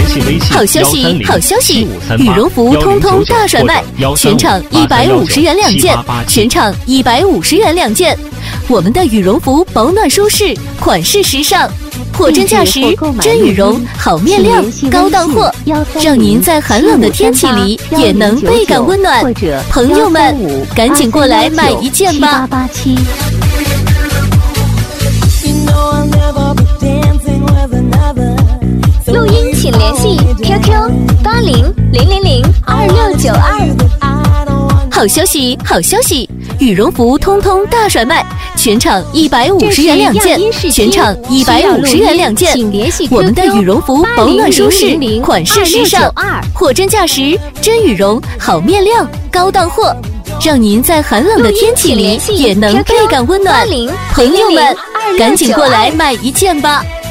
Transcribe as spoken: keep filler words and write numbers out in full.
好消息，好消息！羽绒服通通大甩卖，全场一百五十元两件，全场一百五十元两件。我们的羽绒服保暖舒适，款式时尚，货真价实，真羽绒，好面料，高档货，让您在寒冷的天气里也能倍感温暖。朋友们，赶紧过来买一件吧！ 录音请联系 Q Q 八零零零零二六九二。 好消息，好消息！羽绒服通通大甩卖，全场一百五十元两件，全场一百五十元两件。我们的羽绒服保暖舒适，款式时尚，货真价实，真羽绒，好面料，高档货，让您在寒冷的天气里也能倍感温暖。朋友们，赶紧过来买一件吧！